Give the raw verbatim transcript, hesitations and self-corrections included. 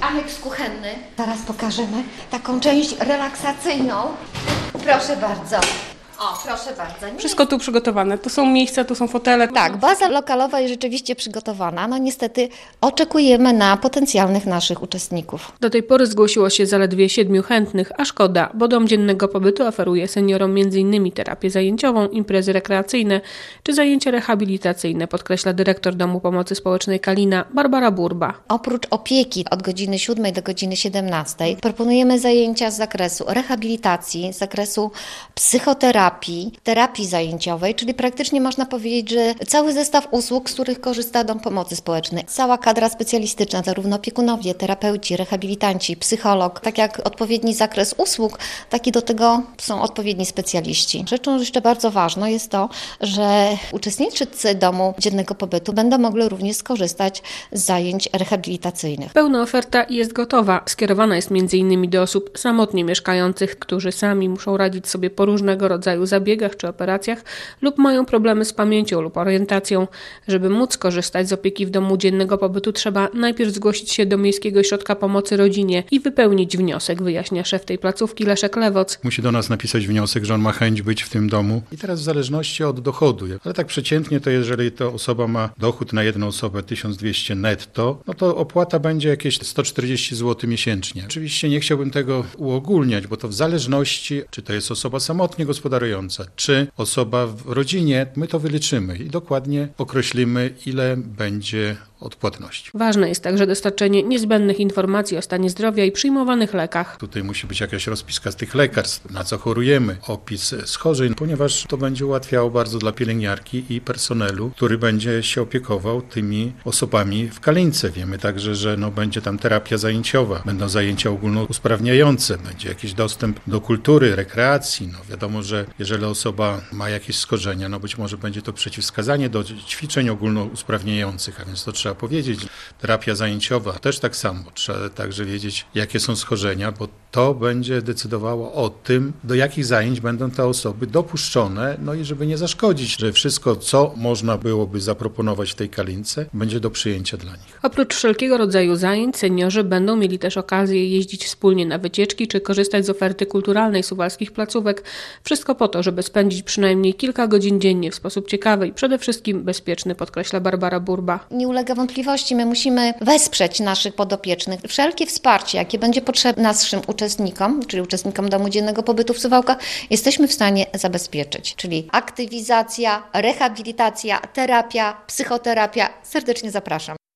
aneks kuchenny. Zaraz pokażemy taką część relaksacyjną. Proszę bardzo. O, proszę bardzo. Nie Wszystko tu przygotowane. To są miejsca, tu są fotele. Tak, baza lokalowa jest rzeczywiście przygotowana. No niestety oczekujemy na potencjalnych naszych uczestników. Do tej pory zgłosiło się zaledwie siedmiu chętnych, a szkoda, bo Dom Dziennego Pobytu oferuje seniorom między innymi terapię zajęciową, imprezy rekreacyjne czy zajęcia rehabilitacyjne, podkreśla dyrektor Domu Pomocy Społecznej Kalina Barbara Burba. Oprócz opieki od godziny siódmej do godziny siedemnastej proponujemy zajęcia z zakresu rehabilitacji, z zakresu psychoterapii, terapii zajęciowej, czyli praktycznie można powiedzieć, że cały zestaw usług, z których korzysta Dom Pomocy Społecznej. Cała kadra specjalistyczna, zarówno opiekunowie, terapeuci, rehabilitanci, psycholog, tak jak odpowiedni zakres usług, tak i do tego są odpowiedni specjaliści. Rzeczą jeszcze bardzo ważną jest to, że uczestnicy Domu Dziennego Pobytu będą mogli również skorzystać z zajęć rehabilitacyjnych. Pełna oferta jest gotowa. Skierowana jest między innymi do osób samotnie mieszkających, którzy sami muszą radzić sobie po różnego rodzaju zabiegach czy operacjach lub mają problemy z pamięcią lub orientacją. Żeby móc korzystać z opieki w Domu Dziennego Pobytu, trzeba najpierw zgłosić się do Miejskiego Ośrodka Pomocy Rodzinie i wypełnić wniosek, wyjaśnia szef tej placówki Leszek Lewoc. Musi do nas napisać wniosek, że on ma chęć być w tym domu. I teraz w zależności od dochodu, ale tak przeciętnie to jeżeli ta osoba ma dochód na jedną osobę tysiąc dwieście netto, no to opłata będzie jakieś sto czterdzieści złotych miesięcznie. Oczywiście nie chciałbym tego uogólniać, bo to w zależności, czy to jest osoba samotnie gospodarująca, czy osoba w rodzinie, my to wyliczymy i dokładnie określimy, ile będzie odpłatności. Ważne jest także dostarczenie niezbędnych informacji o stanie zdrowia i przyjmowanych lekach. Tutaj musi być jakaś rozpiska z tych lekarstw, na co chorujemy, opis schorzeń, ponieważ to będzie ułatwiało bardzo dla pielęgniarki i personelu, który będzie się opiekował tymi osobami w Kalince. Wiemy także, że no, będzie tam terapia zajęciowa, będą zajęcia ogólnousprawniające, będzie jakiś dostęp do kultury, rekreacji. No, wiadomo, że jeżeli osoba ma jakieś schorzenia, no być może będzie to przeciwwskazanie do ćwiczeń ogólnousprawniających, a więc to trzeba powiedzieć. Terapia zajęciowa też tak samo. Trzeba także wiedzieć, jakie są schorzenia, bo to będzie decydowało o tym, do jakich zajęć będą te osoby dopuszczone, no i żeby nie zaszkodzić, że wszystko, co można byłoby zaproponować w tej Kalince, będzie do przyjęcia dla nich. Oprócz wszelkiego rodzaju zajęć, seniorzy będą mieli też okazję jeździć wspólnie na wycieczki czy korzystać z oferty kulturalnej suwalskich placówek. Wszystko po to, żeby spędzić przynajmniej kilka godzin dziennie w sposób ciekawy i przede wszystkim bezpieczny, podkreśla Barbara Burba. Nie ulega wątpliwości, my musimy wesprzeć naszych podopiecznych. Wszelkie wsparcie, jakie będzie potrzebne naszym uczestnikom, czyli uczestnikom Domu Dziennego Pobytu w Suwałkach, jesteśmy w stanie zabezpieczyć. Czyli aktywizacja, rehabilitacja, terapia, psychoterapia. Serdecznie zapraszam.